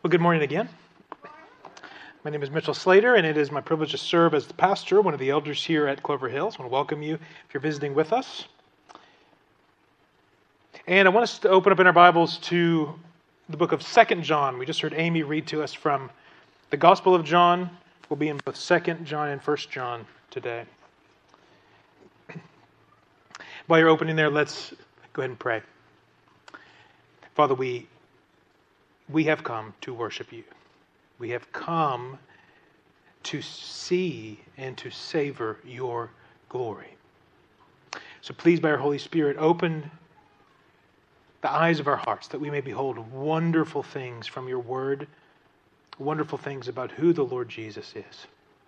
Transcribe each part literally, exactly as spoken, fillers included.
Well, good morning again. My name is Mitchell Slater, and it is my privilege to serve as the pastor, one of the elders here at Clover Hills. I want to welcome you if you're visiting with us. And I want us to open up in our Bibles to the book of Second John. We just heard Amy read to us from the Gospel of John. We'll be in both Second John and First John today. While you're opening there, let's go ahead and pray. Father, we we have come to worship you. We have come to see and to savor your glory. So please, by your Holy Spirit, open the eyes of our hearts that we may behold wonderful things from your word, wonderful things about who the Lord Jesus is.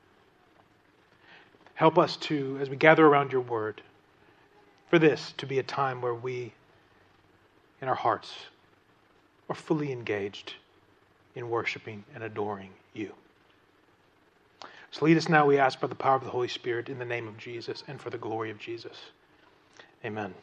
Help us to, as we gather around your word, for this to be a time where we, in our hearts, are fully engaged in worshiping and adoring you. So lead us now, we ask, by the power of the Holy Spirit, in the name of Jesus and for the glory of Jesus. Amen.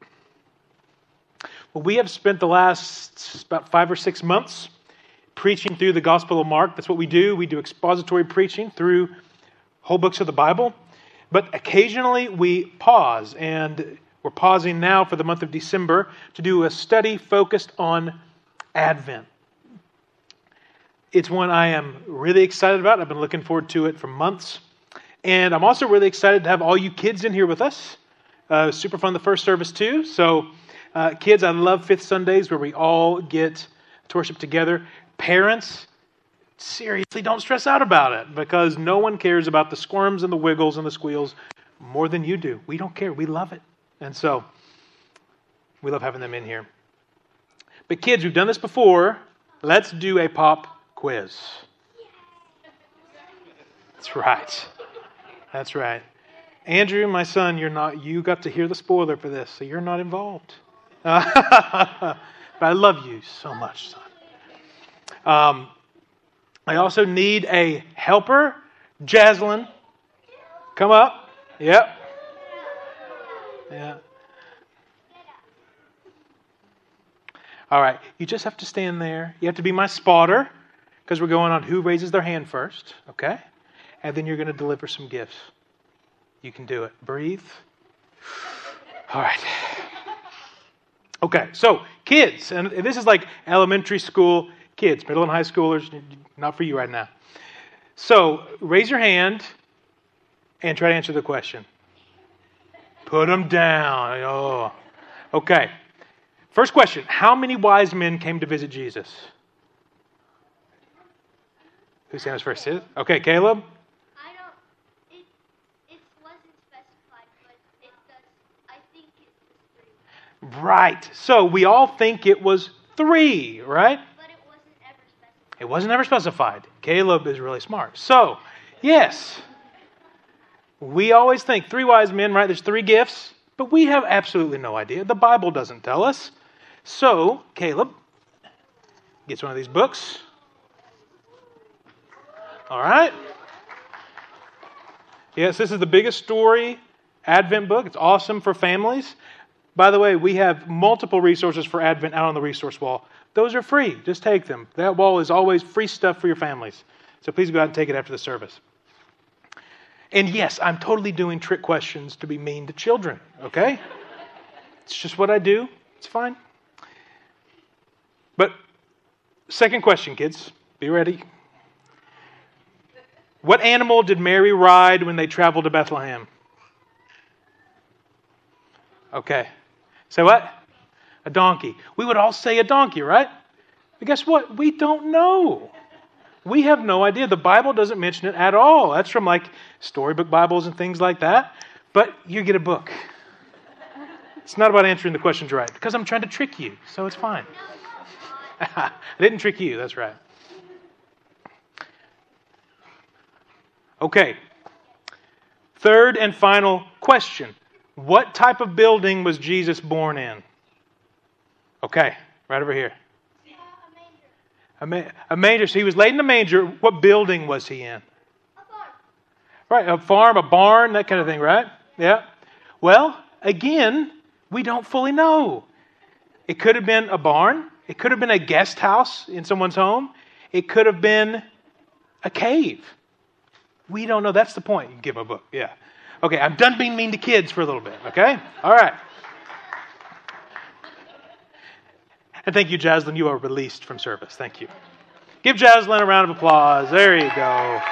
Well, we have spent the last about five or six months preaching through the Gospel of Mark. That's what we do. We do expository preaching through whole books of the Bible. But occasionally we pause, and we're pausing now for the month of December to do a study focused on Advent. It's one I am really excited about. I've been looking forward to it for months. And I'm also really excited to have all you kids in here with us. Uh, super fun the first service too. So uh, kids, I love Fifth Sundays where we all get to worship together. Parents, seriously, don't stress out about it because no one cares about the squirms and the wiggles and the squeals more than you do. We don't care. We love it. And so we love having them in here. But kids, we've done this before. Let's do a pop quiz. That's right. That's right. Andrew, my son, you're not. You got to hear the spoiler for this, so you're not involved. But I love you so much, son. Um, I also need a helper. Jaslyn, come up. Yep. Yeah. All right. You just have to stand there. You have to be my spotter because we're going on who raises their hand first. Okay? And then you're going to deliver some gifts. You can do it. Breathe. All right. Okay. So, kids, and this is like elementary school kids, middle and high schoolers, not for you right now. So, raise your hand and try to answer the question. Put them down. Oh. Okay. First question. How many wise men came to visit Jesus? Who's saying this first? Okay, Caleb? I don't, it, it wasn't specified, but it does, I think it was three. Right. So we all think it was three, right? But it wasn't ever specified. It wasn't ever specified. Caleb is really smart. So, yes. We always think three wise men, right? There's three gifts, but we have absolutely no idea. The Bible doesn't tell us. So, Caleb gets one of these books. All right. Yes, this is the biggest story Advent book. It's awesome for families. By the way, we have multiple resources for Advent out on the resource wall. Those are free. Just take them. That wall is always free stuff for your families. So please go out and take it after the service. And yes, I'm totally doing trick questions to be mean to children, okay? It's just what I do. It's fine. But second question, kids. Be ready. What animal did Mary ride when they traveled to Bethlehem? Okay. Say what? A donkey. We would all say a donkey, right? But guess what? We don't know. We have no idea. The Bible doesn't mention it at all. That's from like storybook Bibles and things like that. But you get a book. It's not about answering the questions right because I'm trying to trick you, so it's fine. I didn't trick you. That's right. Okay. Third and final question. What type of building was Jesus born in? Okay, right over here. A manger. A manger. So he was laid in a manger. What building was he in? A farm. Right, a farm, a barn, that kind of thing, right? Yeah. Well, again, we don't fully know. It could have been a barn. It could have been a guest house in someone's home. It could have been a cave. We don't know. That's the point. You can give them a book. Yeah. Okay, I'm done being mean to kids for a little bit, okay? All right. And thank you, Jaslyn. You are released from service. Thank you. Give Jaslyn a round of applause. There you go.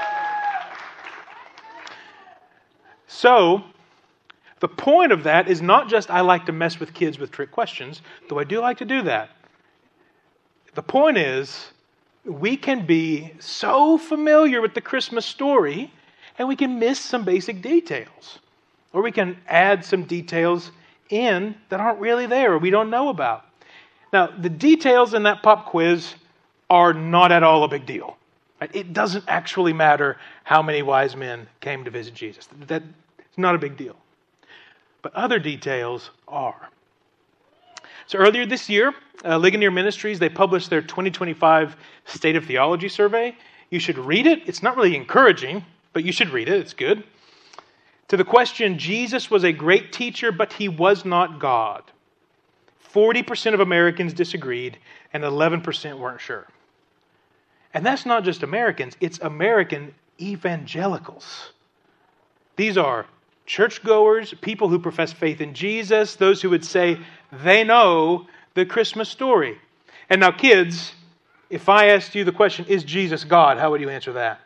So, the point of that is not just I like to mess with kids with trick questions, though I do like to do that. The point is, we can be so familiar with the Christmas story, and we can miss some basic details. Or we can add some details in that aren't really there or we don't know about. Now, the details in that pop quiz are not at all a big deal. Right? It doesn't actually matter how many wise men came to visit Jesus. That's not a big deal. But other details are. So earlier this year, uh, Ligonier Ministries, they published their twenty twenty-five State of Theology survey. You should read it. It's not really encouraging, but you should read it. It's good. To the question, Jesus was a great teacher, but he was not God. forty percent of Americans disagreed, and eleven percent weren't sure. And that's not just Americans, it's American evangelicals. These are churchgoers, people who profess faith in Jesus, those who would say they know the Christmas story. And now, kids, if I asked you the question, is Jesus God? How would you answer that?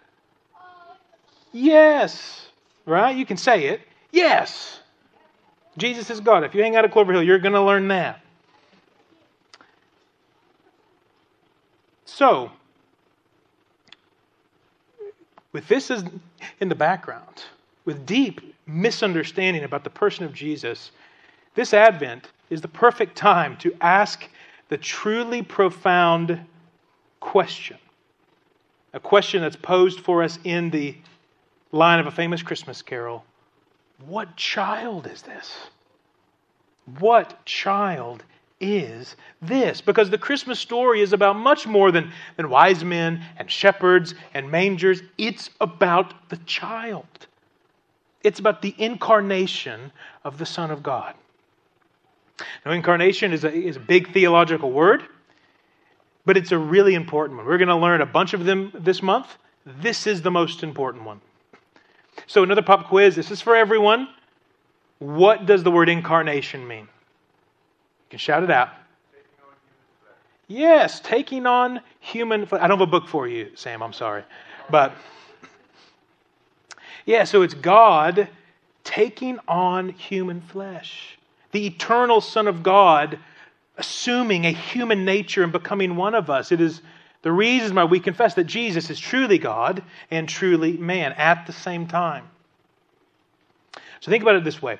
Yes. Right? You can say it. Yes. Jesus is God. If you hang out at Clover Hill, you're going to learn that. So, with this as in the background, with deep misunderstanding about the person of Jesus, this Advent is the perfect time to ask the truly profound question. A question that's posed for us in the line of a famous Christmas carol. What child is this? What child is this? Because the Christmas story is about much more than, than wise men and shepherds and mangers. It's about the child. It's about the incarnation of the Son of God. Now, incarnation is a, is a big theological word, but it's a really important one. We're going to learn a bunch of them this month. This is the most important one. So another pop quiz. This is for everyone. What does the word incarnation mean? You can shout it out. Yes, taking on human flesh. I don't have a book for you, Sam. I'm sorry. But yeah, so it's God taking on human flesh. The eternal Son of God assuming a human nature and becoming one of us. It is the reason why we confess that Jesus is truly God and truly man at the same time. So think about it this way.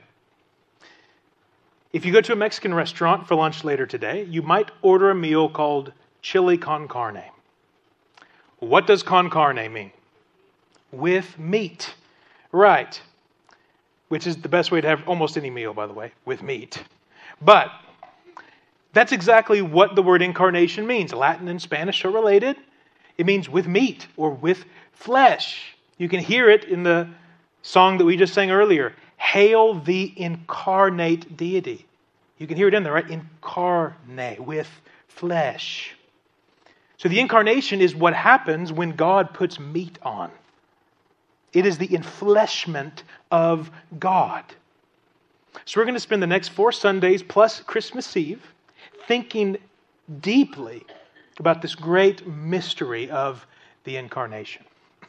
If you go to a Mexican restaurant for lunch later today, you might order a meal called chili con carne. What does con carne mean? With meat. Right. Which is the best way to have almost any meal, by the way, with meat. But that's exactly what the word incarnation means. Latin and Spanish are related. It means with meat or with flesh. You can hear it in the song that we just sang earlier. Hail the incarnate deity. You can hear it in there, right? Incarnate, with flesh. So the incarnation is what happens when God puts meat on. It is the enfleshment of God. So we're going to spend the next four Sundays plus Christmas Eve thinking deeply about this great mystery of the incarnation.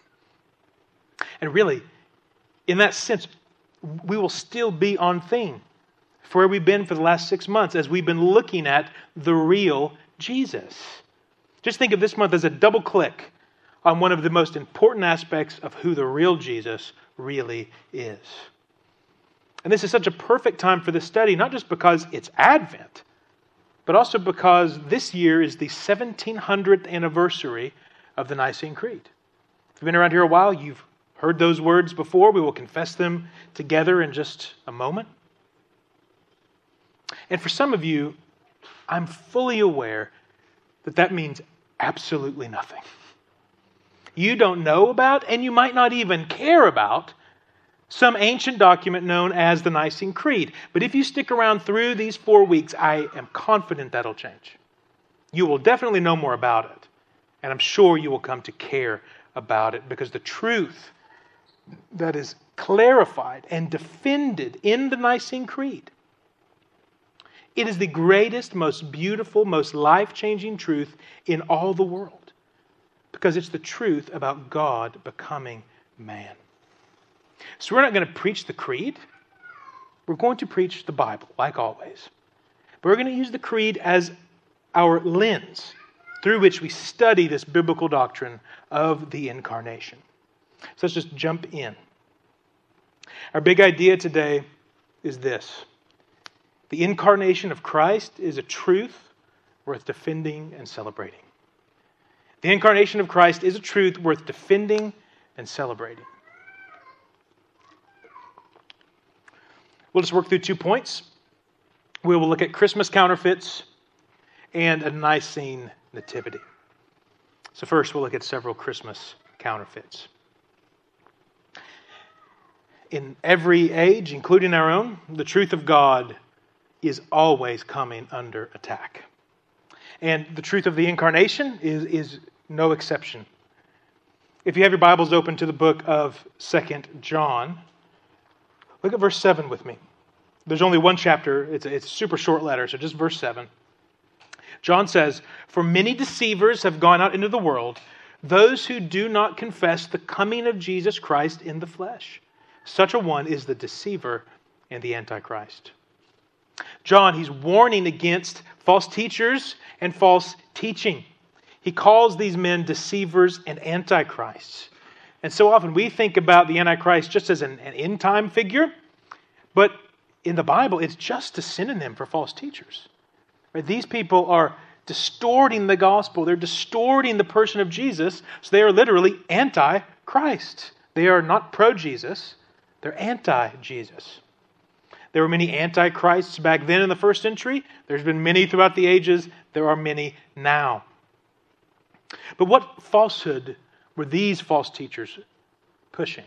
And really, in that sense, we will still be on theme for where we've been for the last six months as we've been looking at the real Jesus. Just think of this month as a double click on one of the most important aspects of who the real Jesus really is. And this is such a perfect time for this study, not just because it's Advent, but also because this year is the seventeen hundredth anniversary of the Nicene Creed. If you've been around here a while, you've heard those words before. We will confess them together in just a moment. And for some of you, I'm fully aware that that means absolutely nothing. You don't know about, and you might not even care about, some ancient document known as the Nicene Creed. But if you stick around through these four weeks, I am confident that'll change. You will definitely know more about it. And I'm sure you will come to care about it because the truth that is clarified and defended in the Nicene Creed, it is the greatest, most beautiful, most life-changing truth in all the world because it's the truth about God becoming man. So we're not going to preach the creed. We're going to preach the Bible, like always. But we're going to use the creed as our lens through which we study this biblical doctrine of the incarnation. So let's just jump in. Our big idea today is this. The incarnation of Christ is a truth worth defending and celebrating. The incarnation of Christ is a truth worth defending and celebrating. We'll just work through two points. We will look at Christmas counterfeits and a Nicene nativity. So first, we'll look at several Christmas counterfeits. In every age, including our own, the truth of God is always coming under attack. And the truth of the incarnation is, is no exception. If you have your Bibles open to the book of Second John, look at verse seven with me. There's only one chapter. It's a, it's a super short letter, so just verse seven. John says, "For many deceivers have gone out into the world, those who do not confess the coming of Jesus Christ in the flesh. Such a one is the deceiver and the Antichrist." John, he's warning against false teachers and false teaching. He calls these men deceivers and antichrists. And so often we think about the Antichrist just as an, an end-time figure, but in the Bible, it's just a synonym for false teachers. Right? These people are distorting the gospel. They're distorting the person of Jesus, so they are literally anti-Christ. They are not pro-Jesus. They're anti-Jesus. There were many antichrists back then in the first century. There's been many throughout the ages. There are many now. But what falsehood were these false teachers pushing?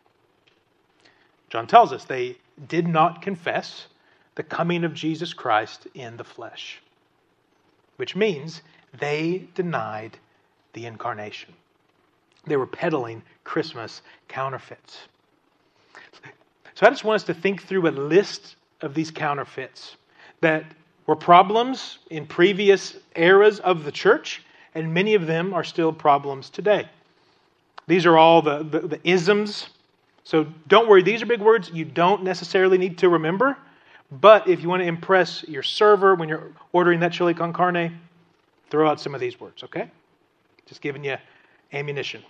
John tells us they did not confess the coming of Jesus Christ in the flesh, which means they denied the incarnation. They were peddling Christmas counterfeits. So I just want us to think through a list of these counterfeits that were problems in previous eras of the church, and many of them are still problems today. These are all the, the, the isms. So don't worry, these are big words you don't necessarily need to remember. But if you want to impress your server when you're ordering that chili con carne, throw out some of these words, okay? Just giving you ammunition.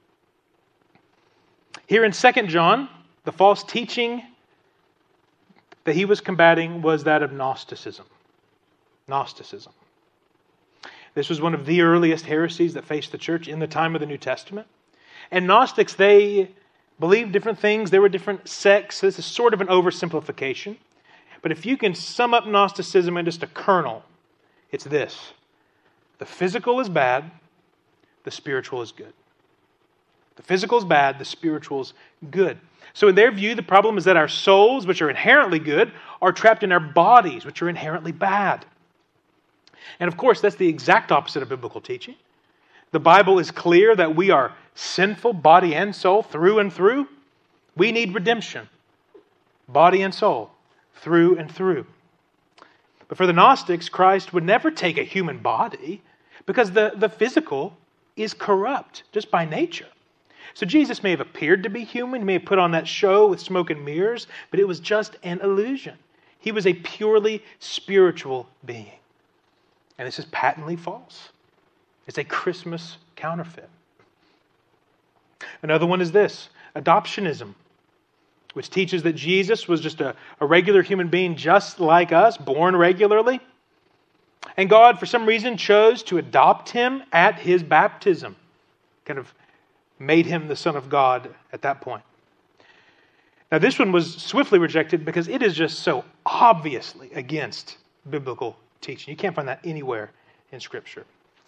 Here in Second John, the false teaching that he was combating was that of Gnosticism. Gnosticism. This was one of the earliest heresies that faced the church in the time of the New Testament. And Gnostics, they believed different things. There were different sects. This is sort of an oversimplification. But if you can sum up Gnosticism in just a kernel, it's this. The physical is bad, the spiritual is good. The physical is bad, the spiritual is good. So in their view, the problem is that our souls, which are inherently good, are trapped in our bodies, which are inherently bad. And of course, that's the exact opposite of biblical teaching. The Bible is clear that we are sinful, body and soul, through and through. We need redemption, body and soul, through and through. But for the Gnostics, Christ would never take a human body because the, the physical is corrupt just by nature. So Jesus may have appeared to be human, he may have put on that show with smoke and mirrors, but it was just an illusion. He was a purely spiritual being. And this is patently false. It's a Christmas counterfeit. Another one is this, adoptionism, which teaches that Jesus was just a, a regular human being just like us, born regularly. And God, for some reason, chose to adopt him at his baptism. Kind of made him the Son of God at that point. Now, this one was swiftly rejected because it is just so obviously against biblical teaching. You can't find that anywhere in Scripture.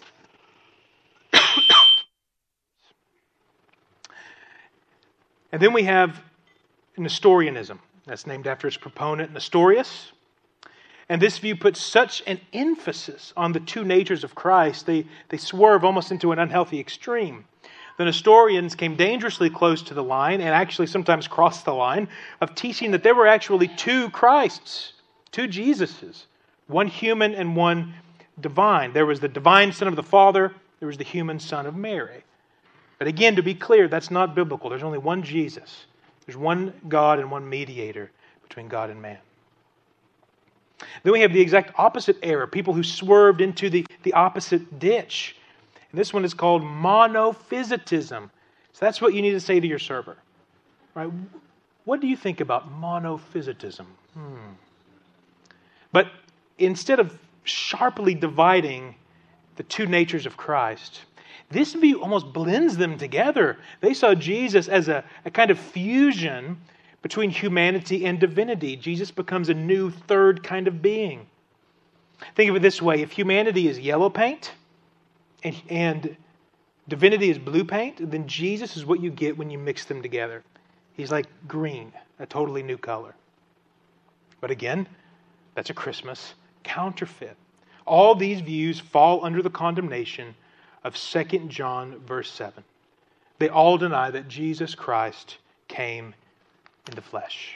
And then we have Nestorianism. That's named after its proponent, Nestorius. And this view puts such an emphasis on the two natures of Christ, they, they swerve almost into an unhealthy extreme. The Nestorians came dangerously close to the line, and actually sometimes crossed the line, of teaching that there were actually two Christs, two Jesuses, one human and one divine. There was the divine Son of the Father, there was the human Son of Mary. But again, to be clear, that's not biblical. There's only one Jesus. There's one God and one mediator between God and man. Then we have the exact opposite error, people who swerved into the, the opposite ditch. And this one is called monophysitism. So that's what you need to say to your server. Right? What do you think about monophysitism? Hmm. But instead of sharply dividing the two natures of Christ, this view almost blends them together. They saw Jesus as a, a kind of fusion between humanity and divinity. Jesus becomes a new third kind of being. Think of it this way. If humanity is yellow paint and, and divinity is blue paint, then Jesus is what you get when you mix them together. He's like green, a totally new color. But again, that's a Christmas counterfeit. All these views fall under the condemnation of Second John verse seven. They all deny that Jesus Christ came in the flesh.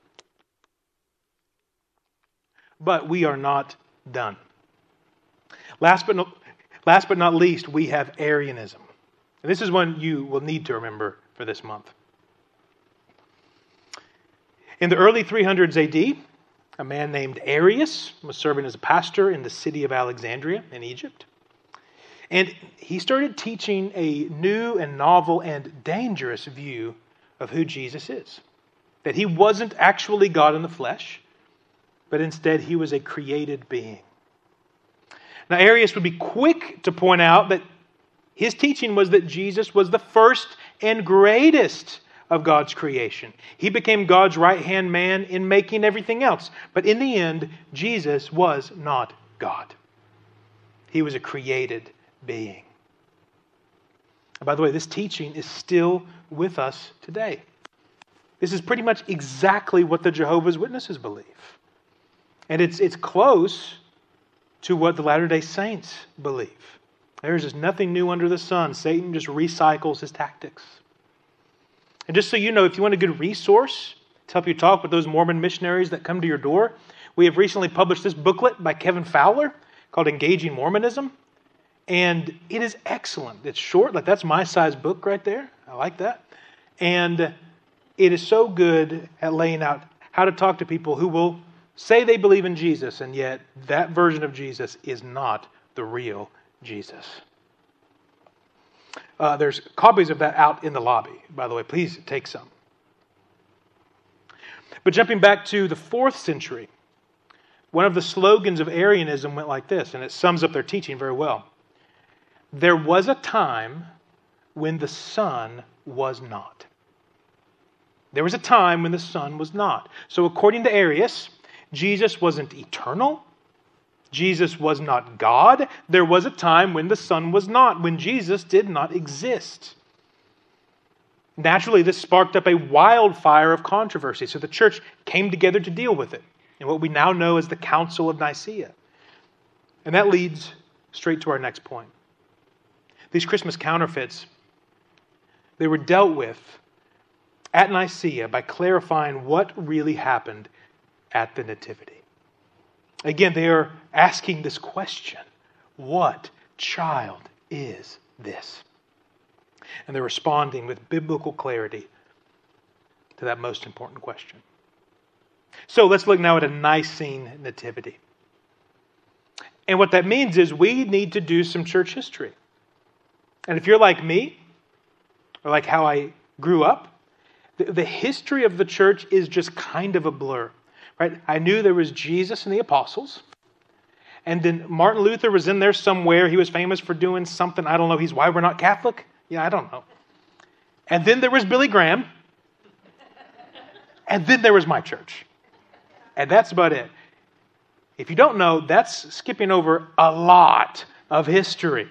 But we are not done. Last but not, last but not least, we have Arianism. And this is one you will need to remember for this month. In the early three hundreds A D, a man named Arius was serving as a pastor in the city of Alexandria in Egypt. And he started teaching a new and novel and dangerous view of who Jesus is. That he wasn't actually God in the flesh, but instead he was a created being. Now Arius would be quick to point out that his teaching was that Jesus was the first and greatest of God's creation. He became God's right-hand man in making everything else. But in the end, Jesus was not God. He was a created being. And by the way, this teaching is still with us today. This is pretty much exactly what the Jehovah's Witnesses believe. And it's, it's close to what the Latter-day Saints believe. There's just nothing new under the sun. Satan just recycles his tactics. And just so you know, if you want a good resource to help you talk with those Mormon missionaries that come to your door, we have recently published this booklet by Kevin Fowler called Engaging Mormonism. And it is excellent. It's short, like that's my size book right there. I like that. And it is so good at laying out how to talk to people who will say they believe in Jesus, and yet that version of Jesus is not the real Jesus. Uh, there's copies of that out in the lobby, by the way. Please take some. But jumping back to the fourth century, one of the slogans of Arianism went like this, and it sums up their teaching very well. There was a time when the Son was not. There was a time when the Son was not. So according to Arius, Jesus wasn't eternal. Jesus was not God. There was a time when the Son was not, when Jesus did not exist. Naturally, this sparked up a wildfire of controversy. So the church came together to deal with it in what we now know as the Council of Nicaea. And that leads straight to our next point. These Christmas counterfeits, they were dealt with at Nicaea by clarifying what really happened at the Nativity. Again, they are asking this question: what child is this? And they're responding with biblical clarity to that most important question. So let's look now at a Nicene nativity. And what that means is we need to do some church history. And if you're like me, or like how I grew up, the, the history of the church is just kind of a blur. Right? I knew there was Jesus and the apostles. And then Martin Luther was in there somewhere. He was famous for doing something. I don't know. He's why we're not Catholic. Yeah, I don't know. And then there was Billy Graham. And then there was my church. And that's about it. If you don't know, that's skipping over a lot of history.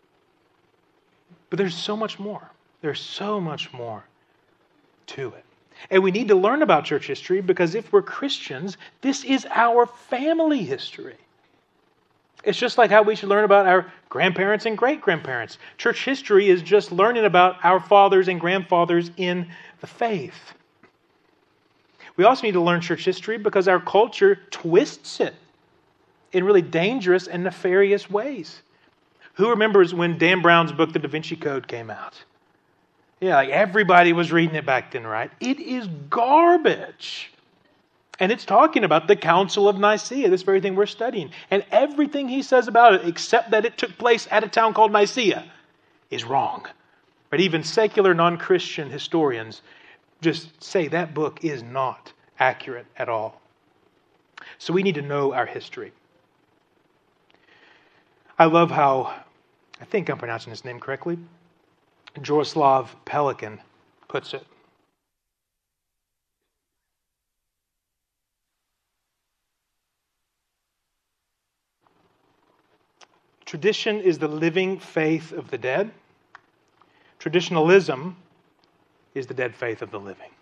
But there's so much more. There's so much more to it. And we need to learn about church history because if we're Christians, this is our family history. It's just like how we should learn about our grandparents and great-grandparents. Church history is just learning about our fathers and grandfathers in the faith. We also need to learn church history because our culture twists it in really dangerous and nefarious ways. Who remembers when Dan Brown's book, The Da Vinci Code, came out? Yeah, like everybody was reading it back then, right? It is garbage. And it's talking about the Council of Nicaea, this very thing we're studying. And everything he says about it, except that it took place at a town called Nicaea, is wrong. But even secular non-Christian historians just say that book is not accurate at all. So we need to know our history. I love how, I think I'm pronouncing his name correctly, Jaroslav Pelikan puts it. Tradition is the living faith of the dead. Traditionalism is the dead faith of the living.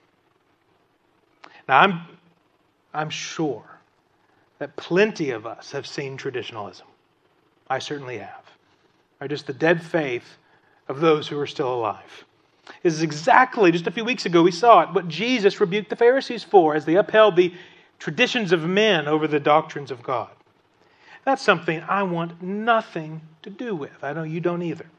Now, I'm, I'm sure that plenty of us have seen traditionalism. I certainly have. Or just the dead faith of those who are still alive. This is exactly, just a few weeks ago we saw it, what Jesus rebuked the Pharisees for as they upheld the traditions of men over the doctrines of God. That's something I want nothing to do with. I know you don't either.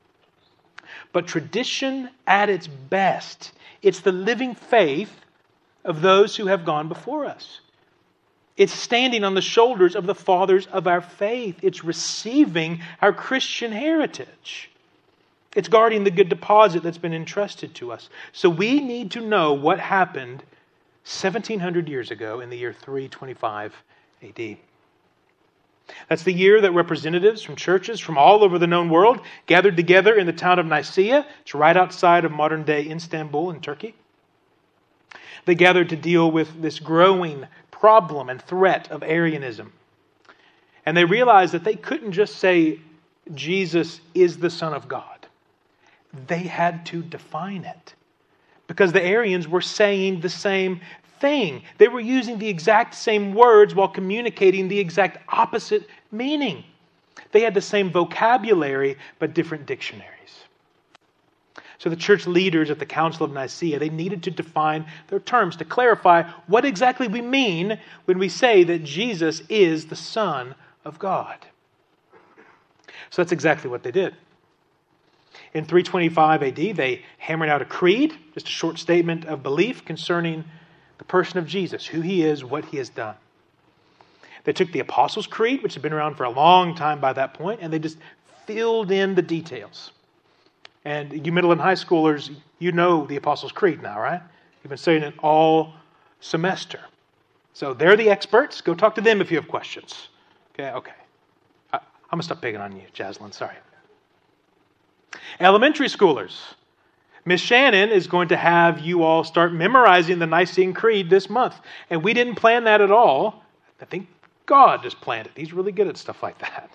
But tradition at its best, it's the living faith of those who have gone before us. It's standing on the shoulders of the fathers of our faith. It's receiving our Christian heritage. It's guarding the good deposit that's been entrusted to us. So we need to know what happened seventeen hundred years ago in the year three twenty-five A D. That's the year that representatives from churches from all over the known world gathered together in the town of Nicaea. It's right outside of modern-day Istanbul in Turkey. They gathered to deal with this growing problem and threat of Arianism. And they realized that they couldn't just say Jesus is the Son of God. They had to define it. Because the Arians were saying the same thing. They were using the exact same words while communicating the exact opposite meaning. They had the same vocabulary, but different dictionaries. So the church leaders at the Council of Nicaea, they needed to define their terms to clarify what exactly we mean when we say that Jesus is the Son of God. So that's exactly what they did. In three twenty-five A D, they hammered out a creed, just a short statement of belief concerning the person of Jesus, who he is, what he has done. They took the Apostles' Creed, which had been around for a long time by that point, and they just filled in the details. And you middle and high schoolers, you know the Apostles' Creed now, right? You've been studying it all semester. So they're the experts. Go talk to them if you have questions. Okay, okay. I, I'm going to stop picking on you, Jaslyn. Sorry. Elementary schoolers. Miss Shannon is going to have you all start memorizing the Nicene Creed this month. And we didn't plan that at all. I think God just planned it. He's really good at stuff like that.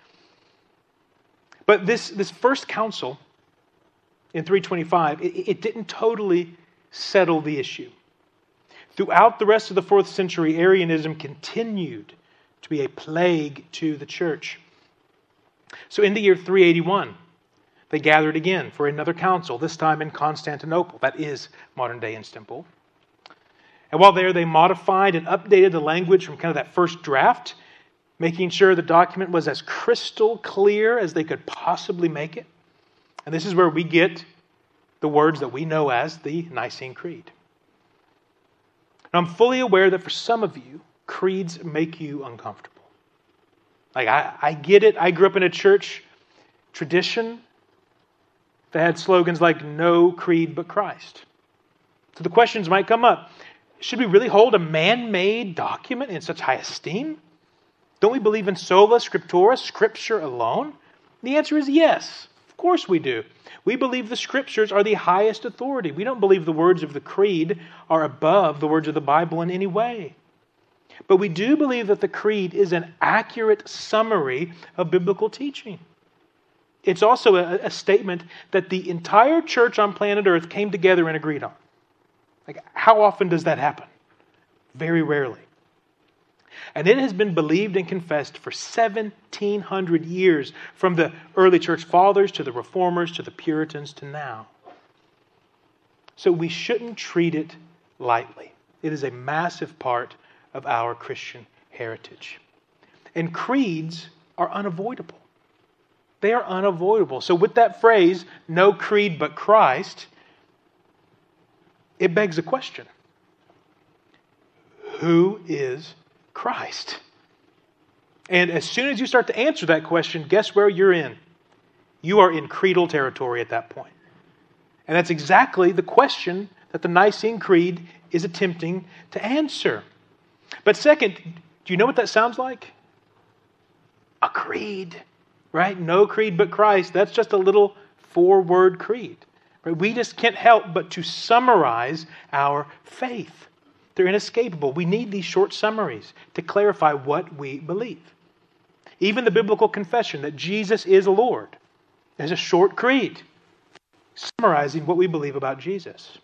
But this, this first council in three twenty-five, it, it didn't totally settle the issue. Throughout the rest of the fourth century, Arianism continued to be a plague to the church. So in the year three eighty-one, they gathered again for another council, this time in Constantinople. That is modern-day Istanbul. And while there, they modified and updated the language from kind of that first draft, making sure the document was as crystal clear as they could possibly make it. And this is where we get the words that we know as the Nicene Creed. And I'm fully aware that for some of you, creeds make you uncomfortable. Like, I, I get it. I grew up in a church tradition that had slogans like, no creed but Christ. So the questions might come up. Should we really hold a man-made document in such high esteem? Don't we believe in sola scriptura, Scripture alone? The answer is yes. Of course we do. We believe the Scriptures are the highest authority. We don't believe the words of the Creed are above the words of the Bible in any way. But we do believe that the Creed is an accurate summary of biblical teaching. It's also a, a statement that the entire church on planet Earth came together and agreed on. Like, how often does that happen? Very rarely. And it has been believed and confessed for seventeen hundred years, from the early church fathers to the reformers to the Puritans to now. So we shouldn't treat it lightly. It is a massive part of our Christian heritage. And creeds are unavoidable. They are unavoidable. So with that phrase, no creed but Christ, it begs a question. Who is Christ? And as soon as you start to answer that question, guess where you're in? You are in creedal territory at that point. And that's exactly the question that the Nicene Creed is attempting to answer. But second, do you know what that sounds like? A creed, right? No creed but Christ. That's just a little four-word creed. Right? We just can't help but to summarize our faith. They're inescapable. We need these short summaries to clarify what we believe. Even the biblical confession that Jesus is Lord is a short creed summarizing what we believe about Jesus.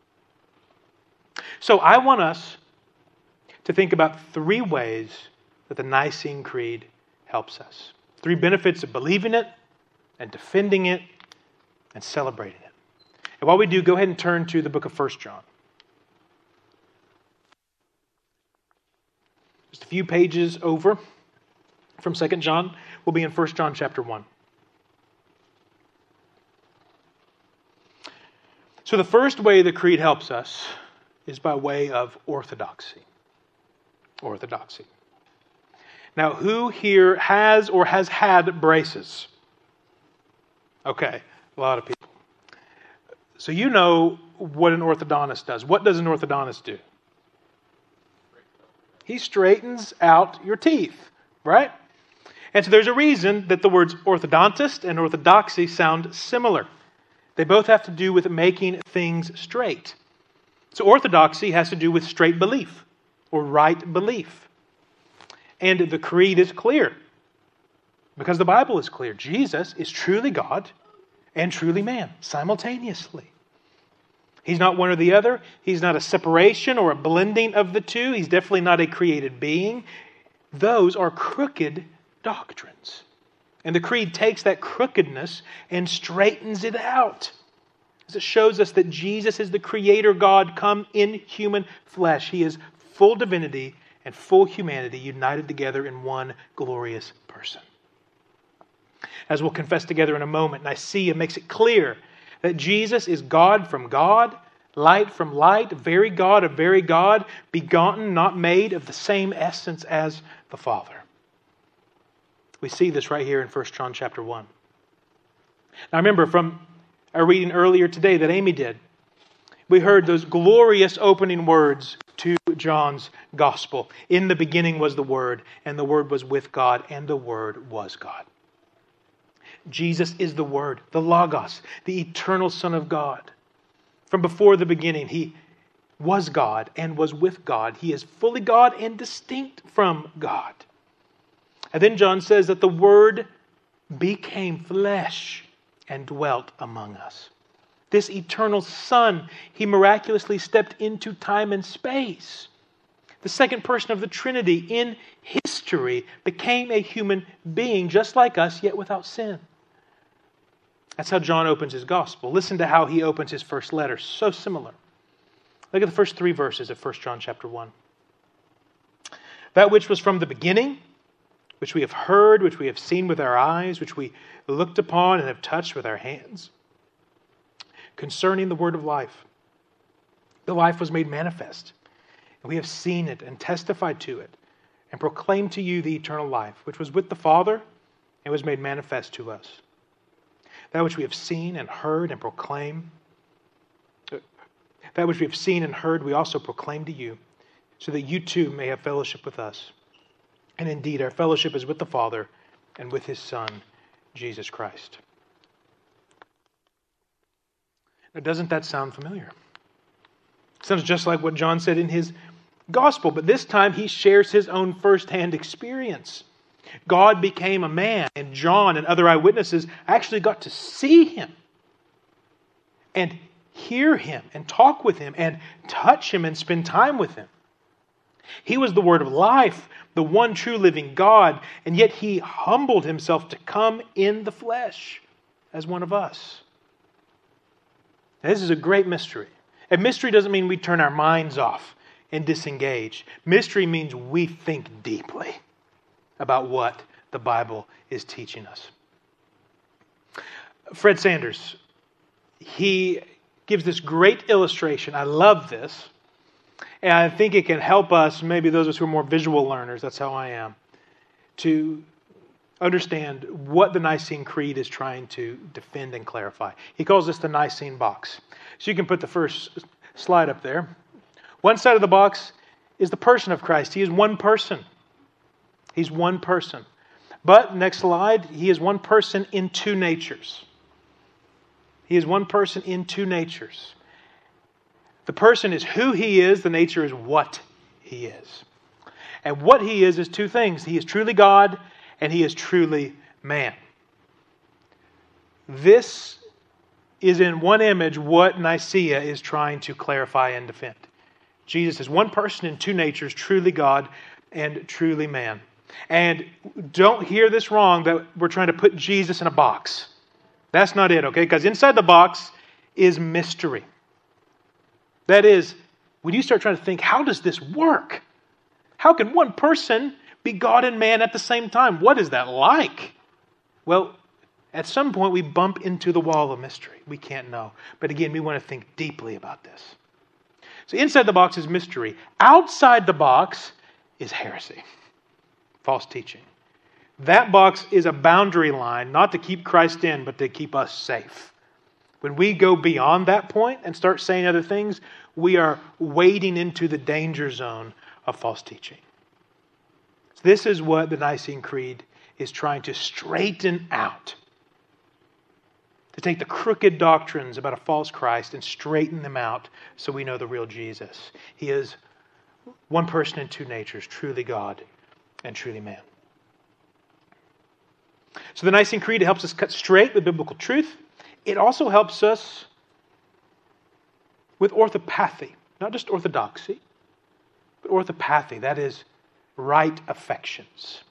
So I want us to think about three ways that the Nicene Creed helps us. Three benefits of believing it and defending it and celebrating it. And while we do, go ahead and turn to the book of First John. Just a few pages over from Second John, we'll be in First John chapter one. So the first way the creed helps us is by way of orthodoxy. Orthodoxy. Now, who here has or has had braces? Okay, a lot of people. So you know what an orthodontist does. What does an orthodontist do? He straightens out your teeth, right? And so there's a reason that the words orthodontist and orthodoxy sound similar. They both have to do with making things straight. So orthodoxy has to do with straight belief or right belief. And the creed is clear because the Bible is clear. Jesus is truly God and truly man simultaneously. He's not one or the other. He's not a separation or a blending of the two. He's definitely not a created being. Those are crooked doctrines. And the creed takes that crookedness and straightens it out. As it shows us that Jesus is the creator God come in human flesh. He is full divinity and full humanity united together in one glorious person. As we'll confess together in a moment, Nicaea makes it clear that Jesus is God from God, light from light, very God of very God, begotten, not made, of the same essence as the Father. We see this right here in First John chapter one. Now remember from our reading earlier today that Amy did, we heard those glorious opening words to John's gospel. In the beginning was the Word, and the Word was with God, and the Word was God. Jesus is the Word, the Logos, the eternal Son of God. From before the beginning, He was God and was with God. He is fully God and distinct from God. And then John says that the Word became flesh and dwelt among us. This eternal Son, He miraculously stepped into time and space. The second person of the Trinity in history became a human being just like us, yet without sin. That's how John opens his gospel. Listen to how he opens his first letter. So similar. Look at the first three verses of First John chapter one. That which was from the beginning, which we have heard, which we have seen with our eyes, which we looked upon and have touched with our hands, concerning the word of life. The life was made manifest, and we have seen it and testified to it, and proclaimed to you the eternal life, which was with the Father and was made manifest to us. That which we have seen and heard and proclaim, that which we have seen and heard, we also proclaim to you, so that you too may have fellowship with us. And indeed, our fellowship is with the Father and with His Son, Jesus Christ. Now, doesn't that sound familiar? It sounds just like what John said in his gospel, but this time he shares his own firsthand experience. God became a man, and John and other eyewitnesses actually got to see Him. And hear him and talk with him and touch him and spend time with him. He was the Word of life, the one true living God, and yet he humbled himself to come in the flesh as one of us. Now, this is a great mystery. And mystery doesn't mean we turn our minds off and disengage. Mystery means we think deeply about what the Bible is teaching us. Fred Sanders, he gives this great illustration. I love this. And I think it can help us, maybe those of us who are more visual learners, that's how I am, to understand what the Nicene Creed is trying to defend and clarify. He calls this the Nicene box. So you can put the first slide up there. One side of the box is the person of Christ. He is one person. He's one person. But, next slide, he is one person in two natures. He is one person in two natures. The person is who he is. The nature is what he is. And what he is is two things. He is truly God and he is truly man. This is in one image what Nicaea is trying to clarify and defend. Jesus is one person in two natures, truly God and truly man. And don't hear this wrong that we're trying to put Jesus in a box. That's not it, okay? Because inside the box is mystery. That is, when you start trying to think, how does this work? How can one person be God and man at the same time? What is that like? Well, at some point we bump into the wall of mystery. We can't know. But again, we want to think deeply about this. So inside the box is mystery. Outside the box is heresy. False teaching. That box is a boundary line, not to keep Christ in, but to keep us safe. When we go beyond that point and start saying other things, we are wading into the danger zone of false teaching. So this is what the Nicene Creed is trying to straighten out. To take the crooked doctrines about a false Christ and straighten them out so we know the real Jesus. He is one person in two natures, truly God and truly man. So the Nicene Creed helps us cut straight with biblical truth. It also helps us with orthopathy, not just orthodoxy, but orthopathy, that is, right affections.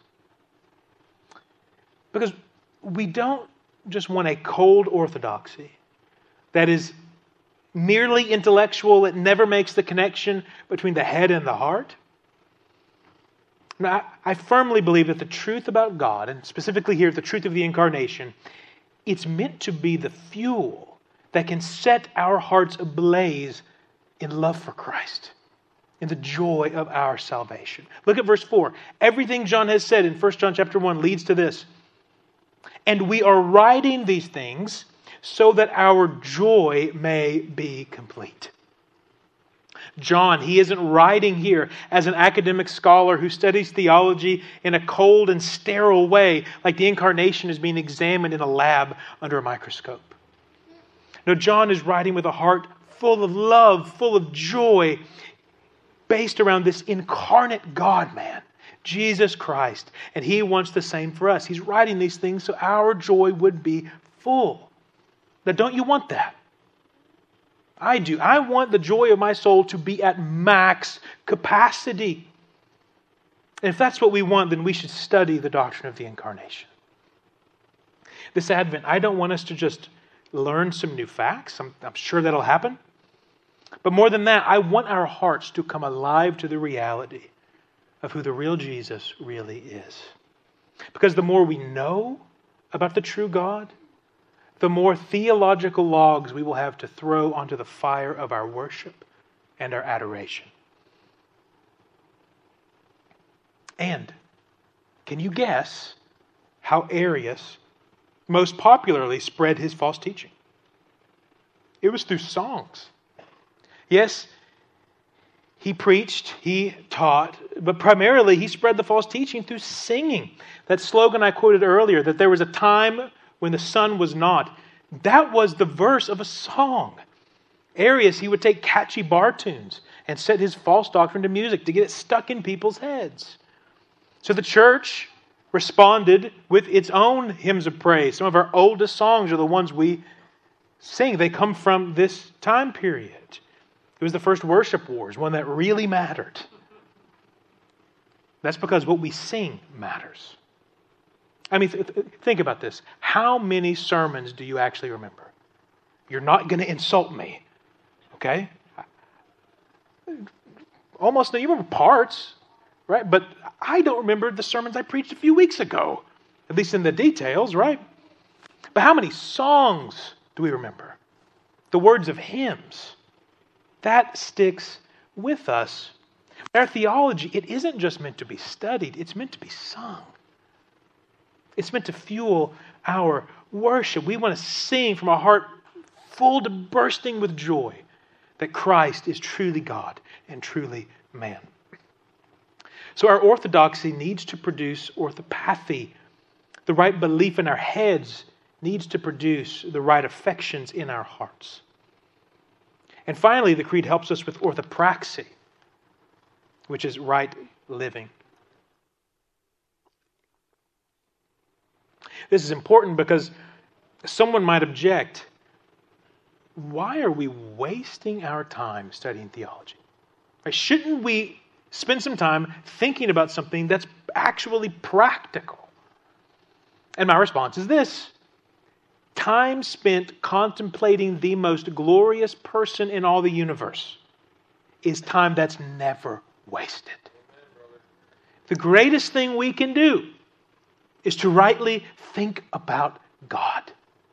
Because we don't just want a cold orthodoxy that is merely intellectual, it never makes the connection between the head and the heart. Now, I firmly believe that the truth about God, and specifically here the truth of the incarnation, it's meant to be the fuel that can set our hearts ablaze in love for Christ, in the joy of our salvation. Look at verse four. Everything John has said in First John chapter one leads to this. And we are writing these things so that our joy may be complete. John, he isn't writing here as an academic scholar who studies theology in a cold and sterile way, like the incarnation is being examined in a lab under a microscope. No, John is writing with a heart full of love, full of joy, based around this incarnate God-man, Jesus Christ. And he wants the same for us. He's writing these things so our joy would be full. Now, don't you want that? I do. I want the joy of my soul to be at max capacity. And if that's what we want, then we should study the doctrine of the incarnation. This Advent, I don't want us to just learn some new facts. I'm, I'm sure that'll happen. But more than that, I want our hearts to come alive to the reality of who the real Jesus really is. Because the more we know about the true God, the more theological logs we will have to throw onto the fire of our worship and our adoration. And can you guess how Arius most popularly spread his false teaching? It was through songs. Yes, he preached, he taught, but primarily he spread the false teaching through singing. That slogan I quoted earlier, that there was a time when the sun was not, that was the verse of a song. Arius, he would take catchy bar tunes and set his false doctrine to music to get it stuck in people's heads. So the church responded with its own hymns of praise. Some of our oldest songs are the ones we sing. They come from this time period. It was the first worship wars, one that really mattered. That's because what we sing matters. I mean, th- th- think about this. How many sermons do you actually remember? You're not going to insult me, okay? Almost, you remember parts, right? But I don't remember the sermons I preached a few weeks ago, at least in the details, right? But how many songs do we remember? The words of hymns. That sticks with us. Our theology, it isn't just meant to be studied, it's meant to be sung. It's meant to fuel our worship. We want to sing from a heart full to bursting with joy that Christ is truly God and truly man. So our orthodoxy needs to produce orthopathy. The right belief in our heads needs to produce the right affections in our hearts. And finally, the creed helps us with orthopraxy, which is right living. This is important because someone might object, why are we wasting our time studying theology? Right? Shouldn't we spend some time thinking about something that's actually practical? And my response is this. Time spent contemplating the most glorious person in all the universe is time that's never wasted. The greatest thing we can do is to rightly think about God.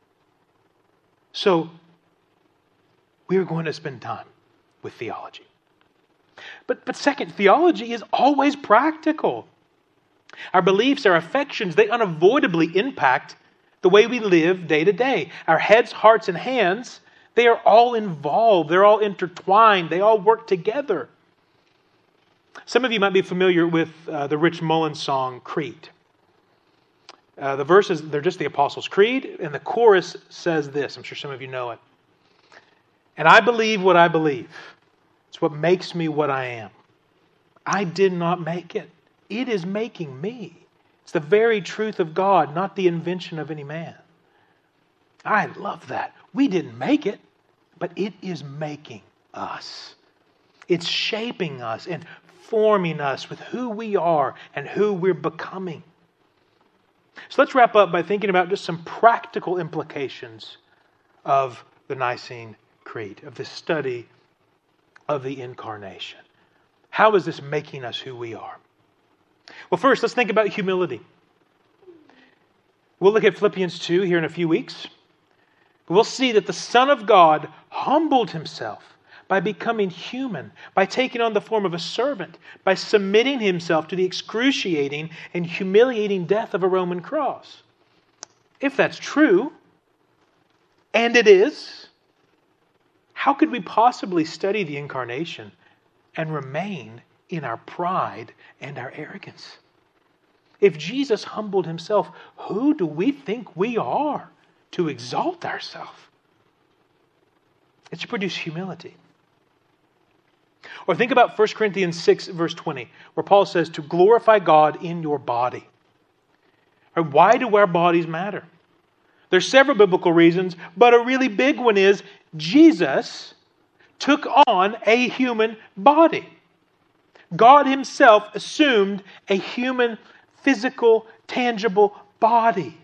So, we are going to spend time with theology. But, but second, theology is always practical. Our beliefs, our affections, they unavoidably impact the way we live day to day. Our heads, hearts, and hands, they are all involved. They're all intertwined. They all work together. Some of you might be familiar with uh, the Rich Mullins song, Creed. Uh, the verses, they're just the Apostles' Creed, and the chorus says this. I'm sure some of you know it. And I believe what I believe. It's what makes me what I am. I did not make it. It is making me. It's the very truth of God, not the invention of any man. I love that. We didn't make it, but it is making us. It's shaping us and forming us with who we are and who we're becoming. So let's wrap up by thinking about just some practical implications of the Nicene Creed, of this study of the Incarnation. How is this making us who we are? Well, first, let's think about humility. We'll look at Philippians two here in a few weeks. We'll see that the Son of God humbled himself by becoming human, by taking on the form of a servant, by submitting himself to the excruciating and humiliating death of a Roman cross. If that's true, and it is, how could we possibly study the Incarnation and remain in our pride and our arrogance? If Jesus humbled himself, who do we think we are to exalt ourselves? It should produce humility. Or think about First Corinthians six, verse twenty, where Paul says to glorify God in your body. Or why do our bodies matter? There's several biblical reasons, but a really big one is Jesus took on a human body. God himself assumed a human, physical, tangible body.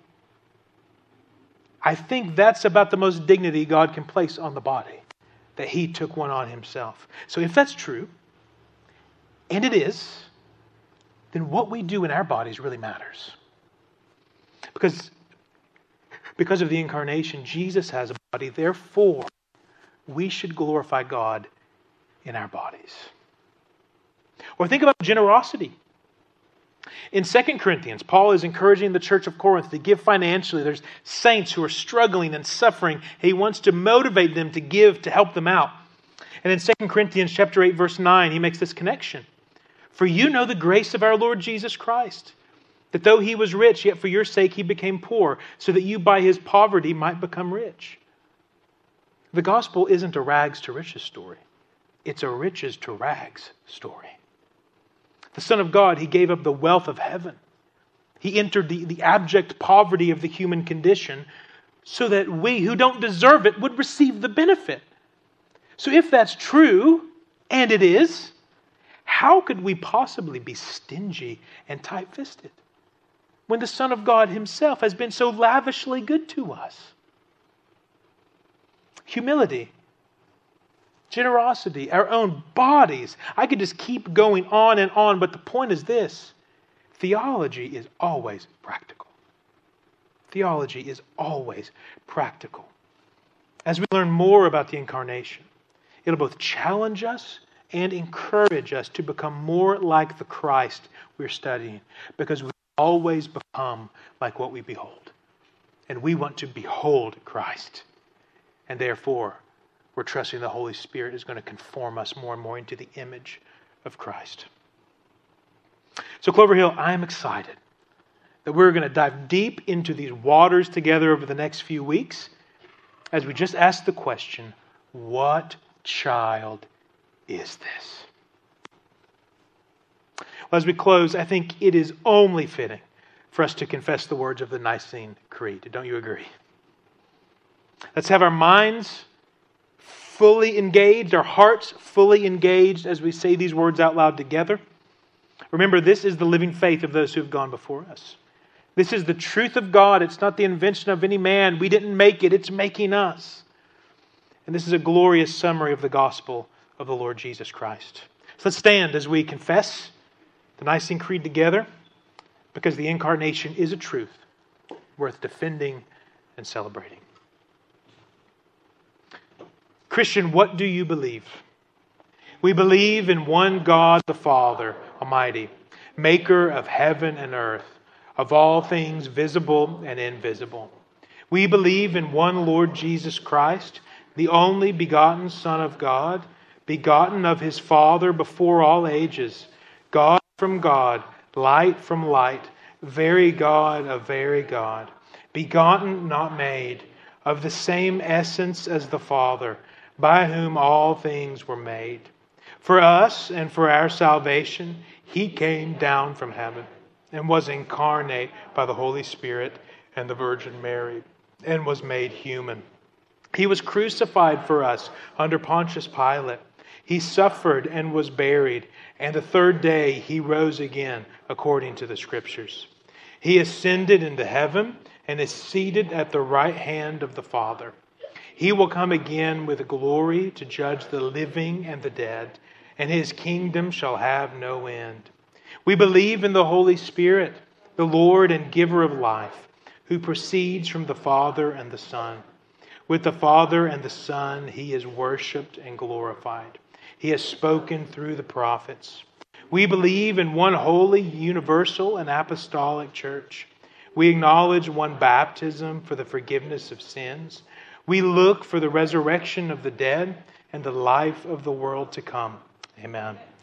I think that's about the most dignity God can place on the body, that he took one on himself. So if that's true, and it is, then what we do in our bodies really matters. Because, because of the Incarnation, Jesus has a body. Therefore, we should glorify God in our bodies. Or think about generosity. In Second Corinthians, Paul is encouraging the church of Corinth to give financially. There's saints who are struggling and suffering. He wants to motivate them to give to help them out. And in Second Corinthians chapter eight, verse nine, he makes this connection. For you know the grace of our Lord Jesus Christ, that though he was rich, yet for your sake he became poor, so that you by his poverty might become rich. The gospel isn't a rags to riches story. It's a riches to rags story. The Son of God, he gave up the wealth of heaven. He entered the, the abject poverty of the human condition so that we who don't deserve it would receive the benefit. So if that's true, and it is, how could we possibly be stingy and tight-fisted when the Son of God himself has been so lavishly good to us? Humility, generosity, our own bodies. I could just keep going on and on, but the point is this. Theology is always practical. Theology is always practical. As we learn more about the incarnation, it'll both challenge us and encourage us to become more like the Christ we're studying, because we always become like what we behold. And we want to behold Christ. And therefore, we're trusting the Holy Spirit is going to conform us more and more into the image of Christ. So Clover Hill, I'm excited that we're going to dive deep into these waters together over the next few weeks as we just ask the question, what child is this? Well, as we close, I think it is only fitting for us to confess the words of the Nicene Creed. Don't you agree? Let's have our minds fully engaged, our hearts fully engaged as we say these words out loud together. Remember, this is the living faith of those who have gone before us. This is the truth of God. It's not the invention of any man. We didn't make it. It's making us. And this is a glorious summary of the gospel of the Lord Jesus Christ. So let's stand as we confess the Nicene Creed together, because the incarnation is a truth worth defending and celebrating. Christian, what do you believe? We believe in one God the Father Almighty, maker of heaven and earth, of all things visible and invisible. We believe in one Lord Jesus Christ, the only begotten Son of God, begotten of his Father before all ages, God from God, light from light, very God of very God, begotten, not made, of the same essence as the Father, by whom all things were made. For us and for our salvation, he came down from heaven and was incarnate by the Holy Spirit and the Virgin Mary, and was made human. He was crucified for us under Pontius Pilate. He suffered and was buried, and the third day he rose again, according to the Scriptures. He ascended into heaven and is seated at the right hand of the Father. He will come again with glory to judge the living and the dead, and his kingdom shall have no end. We believe in the Holy Spirit, the Lord and giver of life, who proceeds from the Father and the Son. With the Father and the Son he is worshipped and glorified. He has spoken through the prophets. We believe in one holy, universal, and apostolic church. We acknowledge one baptism for the forgiveness of sins. We look for the resurrection of the dead and the life of the world to come. Amen.